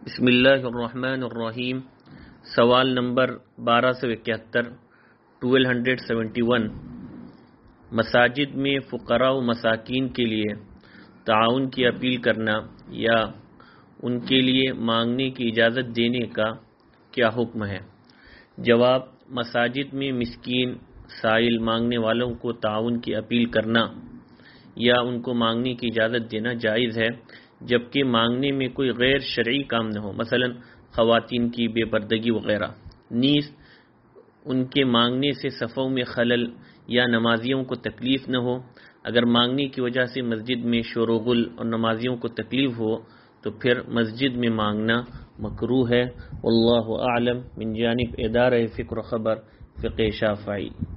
बिस्मिल्लाहिर्रहमानिर्रहीम। सवाल नंबर 1271 1271। मसाजिद में फ़ुक़रा व मसाकीन के लिए ताउन की अपील करना या उनके लिए मांगने की इजाज़त देने का क्या हुक्म है? जवाब, मसाजिद में मिस्कीन साइल मांगने वालों को ताउन की अपील करना या उनको मांगने की इजाज़त देना जायज़ है, जबकि मांगने में कोई गैर शरई काम न हो, मसलन ख़वातीन की बेपर्दगी वगैरह। नीस उनके मांगने से सफ़ों में खलल या नमाजियों को तकलीफ़ न हो। अगर मांगने की वजह से मस्जिद में शोरगुल और नमाजियों को तकलीफ़ हो तो फिर मस्जिद में मांगना मकरूह है। वल्लाहु आलम। मिन जानिब इदारा फ़िक्र ख़बर फ़िक़्ह शाफ़िई।